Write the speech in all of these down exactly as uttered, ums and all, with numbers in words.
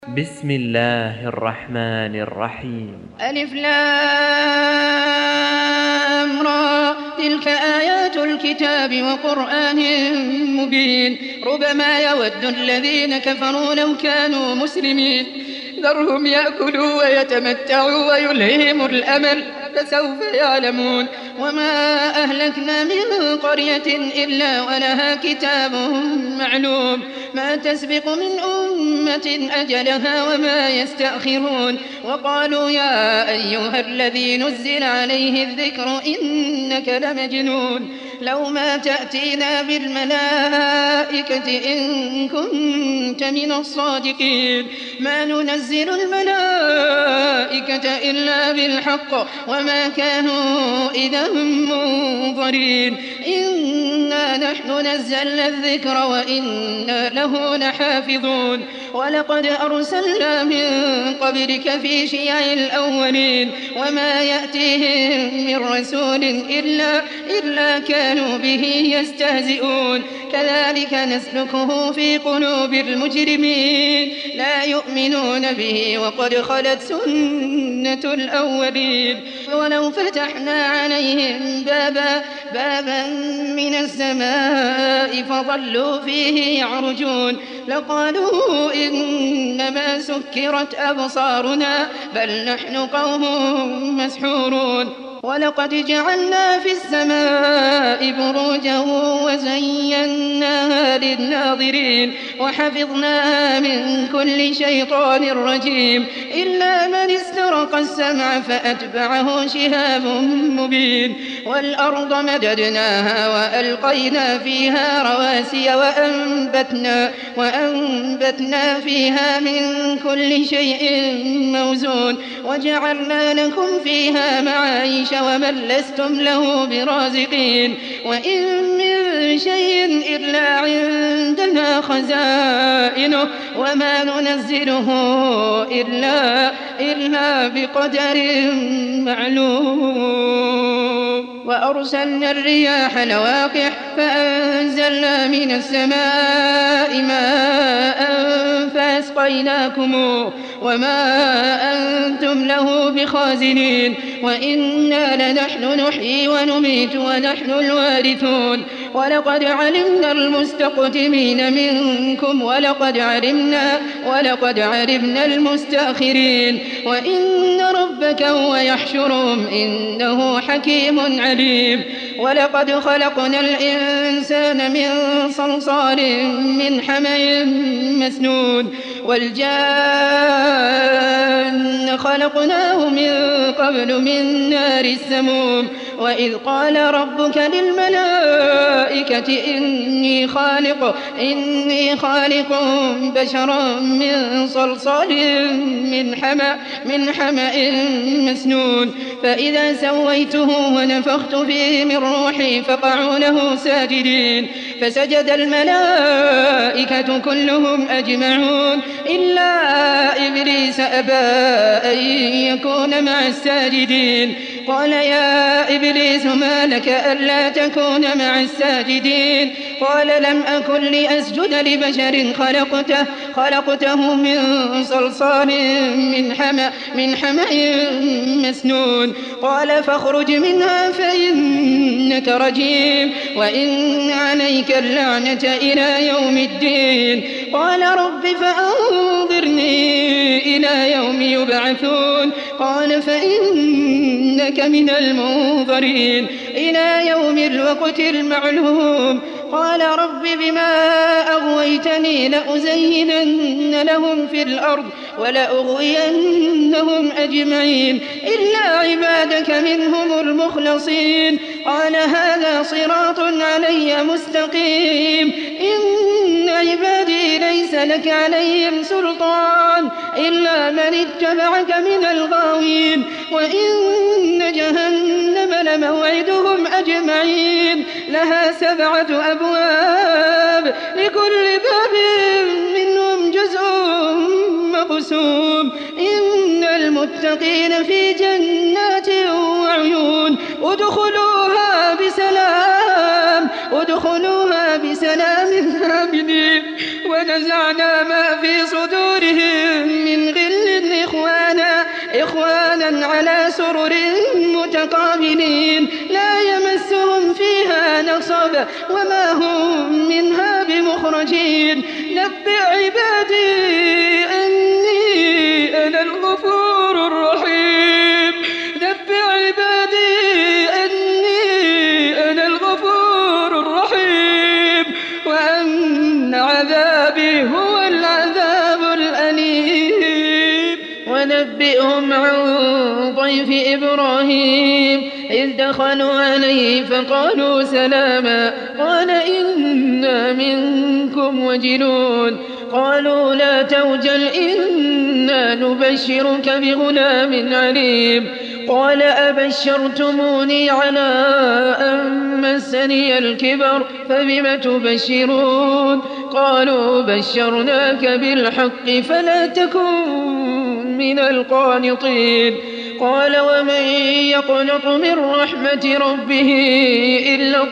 بسم الله الرحمن الرحيم. ألف لام را، تلك آيات الكتاب وقرآن مبين. ربما يود الذين كفروا لو كانوا مسلمين، ذرهم يأكلوا ويتمتعوا ويلههم الأمل، فسوف يعلمون. وما أهلكنا من قرية إلا ولها كتاب معلوم، ما تسبق من أمة أجلها وما يستأخرون. وقالوا يا أيها الذي نزل عليه الذكر إنك لمجنون، لو ما تأتينا بالملائكة إن كنت من الصادقين. ما ننزل الملائكة إلا بالحق وما كانوا إذا منظرين. إنا نحن نزلنا الذكر وإنا له لحافظون. ولقد أرسلنا من قبلك في شيع الأولين، وما يأتيهم من رسول إلا, إلا كانوا به يستهزئون. كذلك نسلكه في قلوب المجرمين، لا يؤمنون به وقد خلت سنة الأولين. ولو فتحنا عليهم بابا, بابا من السماء فظلوا فيه يعرجون لقالوا إنما سكرت أبصارنا بل نحن قوم مسحورون. ولقد جعلنا في السماء بروجا وزيناها للناظرين وحفظناها من كل شيطان رجيم إلا من استرق السمع فأتبعه شهاب مبين. والأرض مددناها وألقينا فيها رواسي وأنبتنا, وأنبتنا فيها من كل شيء موزون وجعلنا لكم فيها معايش ومن لستم له برازقين. وإن من شيء إلا عندنا خزائنه وما ننزله إلا, إلا بقدر معلوم. وأرسلنا الرياح لواقح فأنزلنا من السماء ماء فأسقيناكموه وما أنتم له بخازنين. وإنا لنحن نحيي ونميت ونحن الوارثون. ولقد علمنا المستقدمين منكم ولقد علمنا, ولقد علمنا المستأخرين. وإن ربك هو يحشرهم إنه حكيم عليم. ولقد خلقنا الإنسان من صلصال من حمأ مسنون والجان خلقناه من قبل من نار السموم. وإذ قال ربك للملائكة إني خالق, إني خالق بشرا من صلصال من حمأ, من حمأ مسنون فإذا سويته ونفخت فيه من روحي فقعوا له ساجدين. فسجد الملائكة كلهم أجمعون إلا إبليس أبى أن يكون مع الساجدين. قال يا إبليس ما لك ألا تكون مع الساجدين؟ قال لم أكن لأسجد لبشر خلقته, خلقته من صلصال من حمأ, من حمأ مسنون. قال فاخرج منها فإنك رجيم وإن عليك اللعنة إلى يوم الدين. قال رب فأنظرني إلى يوم يبعثون. قال فإنك من المنظرين إلى يوم الوقت المعلوم. قال رب بما أغويتني لأزينن لهم في الأرض ولأغوينهم أجمعين إلا عبادك منهم المخلصين. قال هذا صراط علي مستقيم. إن عبادي ليس لك عليهم سلطان إلا من اتبعك من الغاوين. وإن جهنم لموعدهم أجمعين لها سبعة أبواب لكل باب منهم جزء مقسوم. إن المتقين في جنات وعيون ادخلوها بسلام, ادخلوها بسلام آمنين ونزعنا ما في صدورهم من غل إخوانا إخوانا على سرر متقابلين لا يمسهم فيها نصب وما هم منها بمخرجين. نبئ عبادي أني أنا الغفور الرحيم نبئ عبادي أني أنا الغفور الرحيم وأن عذابي هو العذاب الأليم. ونبئهم عن ضيف إبراهيم إذ دخلوا عليه فقالوا سلاما قال إنا منكم وجلون قالوا لا توجل إنا نبشرك بغلام عليم قال أبشرتموني على أن مسني الكبر فبم تبشرون قالوا بشرناك بالحق فلا تكن من القانطين قال ومن يقنط من رحمة ربه إلا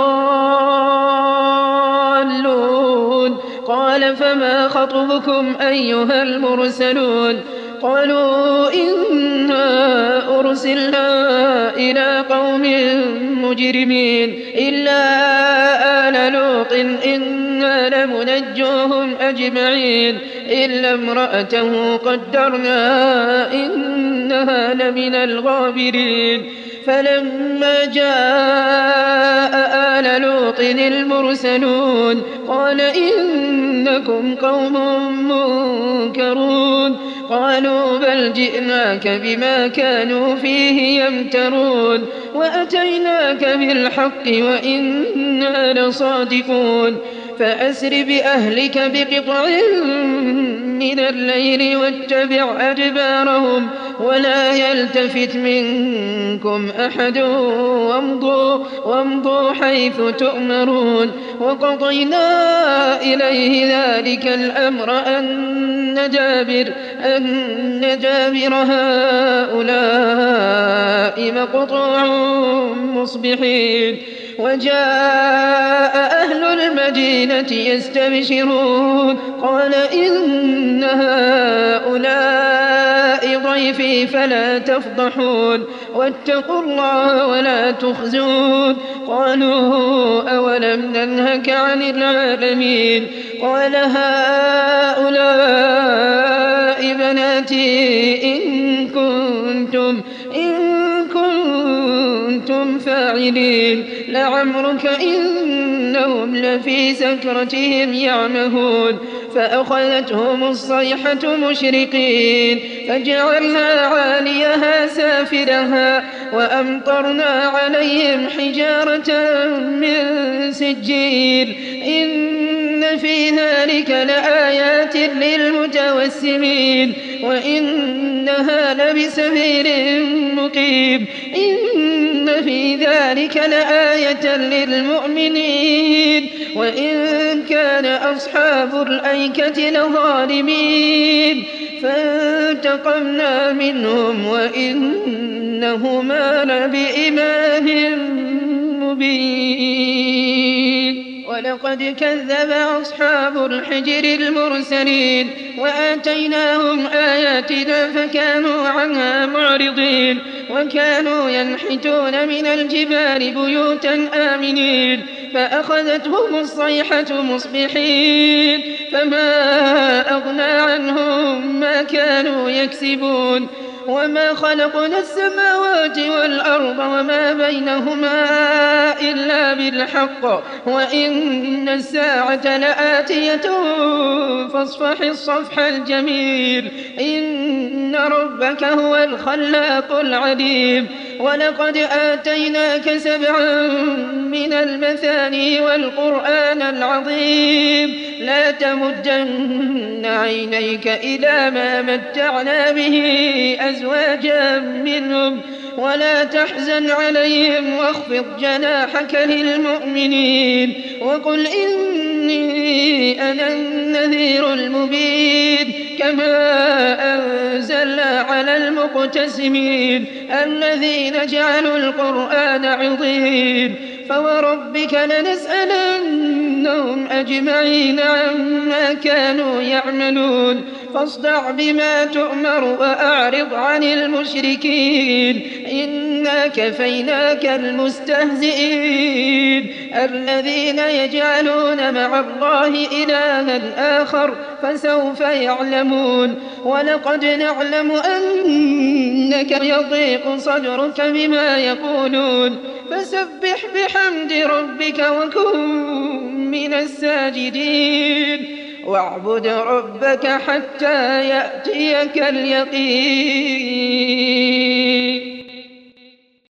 الضالون قال فما خطبكم أيها المرسلون قالوا إنا أرسلنا إلى قوم مجرمين إلا آل لوط إنا لمنجوهم أجمعين إلا امرأته قدرنا إنها لمن الغابرين. فلما جاء آل لوط المرسلون قال إنكم قوم منكرون قالوا بل جئناك بما كانوا فيه يمترون وأتيناك بالحق وإنا لصادقون فأسر بأهلك بقطع من الليل واتبع أدبارهم ولا يلتفت منكم أحد وامضوا, وامضوا حيث تؤمرون. وقضينا إليه ذلك الأمر أن دابر, أن دابر هؤلاء مقطوع مصبحين. وجاء أهل المدينة يستبشرون قال إن هؤلاء ضيفي فلا تفضحون واتقوا الله ولا تخزون قالوا أولم ننهك عن العالمين قال هؤلاء بناتي إن كنتم إن كنتم فاعلين لعمرك إنهم لفي سكرتهم يعمهون. فأخذتهم الصيحة مشرقين فجعلنا عاليها سافلها وأمطرنا عليهم حجارة من سجيل إن في ذلك لآيات للمتوسمين وإنها لبسبيل مقيم إن في ذلك لآية للمؤمنين وإن كان أصحاب الأيكة لظالمين فانتقمنا منهم وإنهما لبإمام مبين. ولقد كذب أصحاب الحجر المرسلين وآتيناهم آياتنا فكانوا عنها معرضين وكانوا ينحتون من الجبال بيوتا آمنين فأخذتهم الصيحة مصبحين فما أغنى عنهم ما كانوا يكسبون. وما خلقنا السماوات والأرض وما بينهما إلا بالحق وإن الساعة لآتية فاصفح الصفح الجميل إن ربك هو الخلاق العليم. ولقد آتيناك سبعا من المثاني والقرآن العظيم لا تمدن عينيك إلى ما متعنا به أزواجا منهم ولا تحزن عليهم واخفض جناحك للمؤمنين وقل إني أنا النذير المبين كما أنزلنا على المقتسمين الذين جعلوا القرآن عضين فوربك لنسألنهم أجمعين عما كانوا يعملون فاصدع بما تؤمر وأعرض عن المشركين إنا كفيناك المستهزئين الذين يجعلون مع الله إلها آخر فسوف يعلمون ولقد نعلم أنك يضيق صدرك بما يقولون فسبح بحمد ربك وكن من الساجدين واعبد ربك حتى يأتيك اليقين.